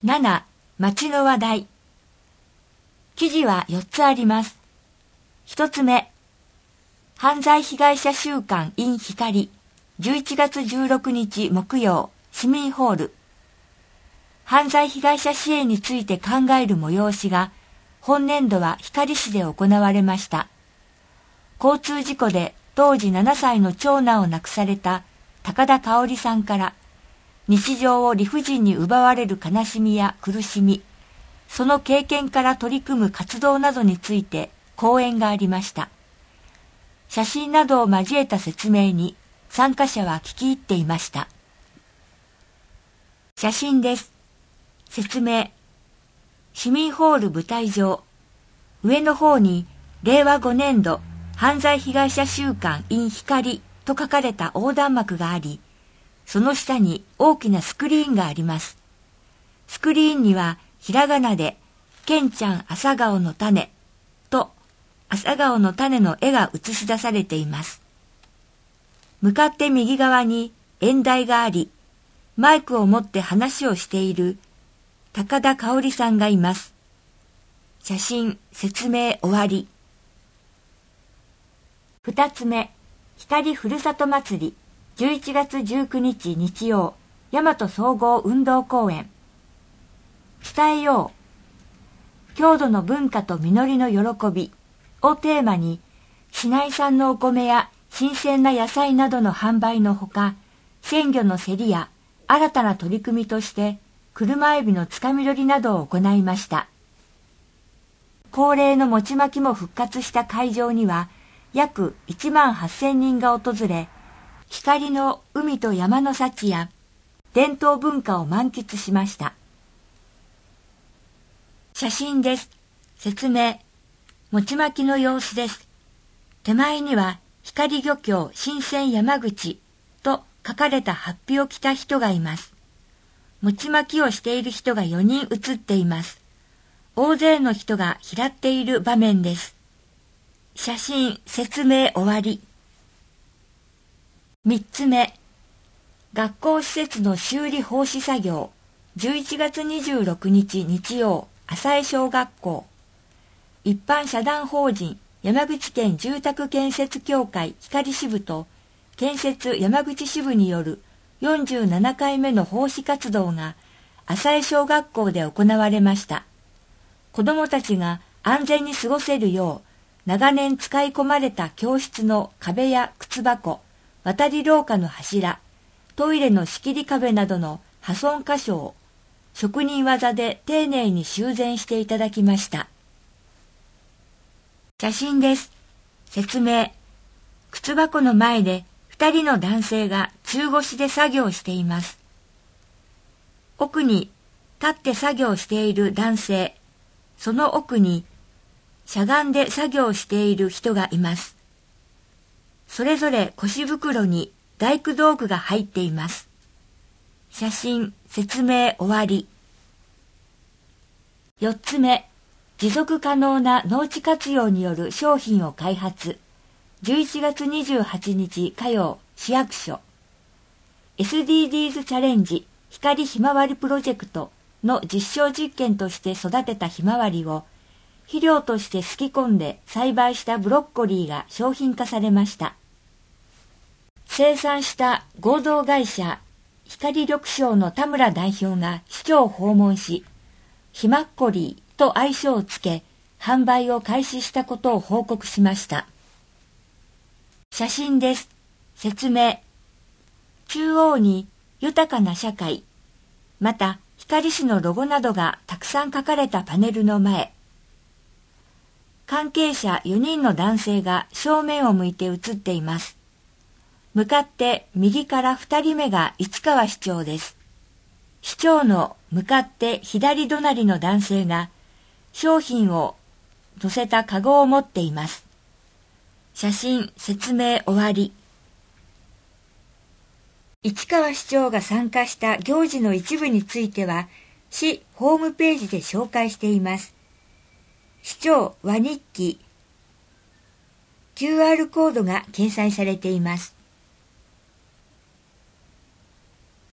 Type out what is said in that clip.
7、町の話題。記事は4つあります。1つ目、犯罪被害者週間 in 光、11月16日木曜、市民ホール。犯罪被害者支援について考える催しが、本年度は光市で行われました。交通事故で当時7歳の長男を亡くされた高田香織さんから、日常を理不尽に奪われる悲しみや苦しみ、その経験から取り組む活動などについて講演がありました。写真などを交えた説明に参加者は聞き入っていました。写真です。説明。市民ホール舞台上。上の方に令和5年度犯罪被害者週間 in 光と書かれた横断幕があり、その下に大きなスクリーンがあります。スクリーンにはひらがなで、けんちゃん朝顔の種と朝顔の種の絵が映し出されています。向かって右側に演台があり、マイクを持って話をしている高田香織さんがいます。写真、説明終わり。2つ目、光ふるさと祭り。11月19日日曜、大和総合運動公園。伝えよう。郷土の文化と実りの喜びをテーマに、市内産のお米や新鮮な野菜などの販売のほか、鮮魚の競りや新たな取り組みとして、車エビのつかみ取りなどを行いました。恒例の餅巻きも復活した会場には、約1万8000人が訪れ、光の海と山の幸や伝統文化を満喫しました。写真です。説明。餅巻きの様子です。手前には光漁協新鮮山口と書かれた法被を着た人がいます。餅巻きをしている人が4人写っています。大勢の人が拾っている場面です。写真、説明終わり。3つ目、学校施設の修理奉仕作業、11月26日日曜、浅江小学校。一般社団法人山口県住宅建設協会光支部と建設山口支部による47回目の奉仕活動が浅江小学校で行われました。子どもたちが安全に過ごせるよう長年使い込まれた教室の壁や靴箱、渡り廊下の柱、トイレの仕切り壁などの破損箇所を職人技で丁寧に修繕していただきました。写真です。説明。靴箱の前で2人の男性が中腰で作業しています。奥に立って作業している男性、その奥にしゃがんで作業している人がいます。それぞれ腰袋に大工道具が入っています。写真、説明終わり。4つ目、持続可能な農地活用による商品を開発。11月28日火曜、市役所。SDGs チャレンジ光ひまわりプロジェクトの実証実験として育てたひまわりを肥料としてすき込んで栽培したブロッコリーが商品化されました。生産した合同会社光緑商の田村代表が市長を訪問し、ひまっこりーと愛称をつけ、販売を開始したことを報告しました。写真です。説明。中央に豊かな社会、また光市のロゴなどがたくさん書かれたパネルの前、関係者4人の男性が正面を向いて写っています。向かって右から2人目が市川市長です。市長の向かって左隣の男性が商品を乗せたカゴを持っています。写真、説明終わり。市川市長が参加した行事の一部については、市ホームページで紹介しています。市長和日記、QR コードが掲載されています。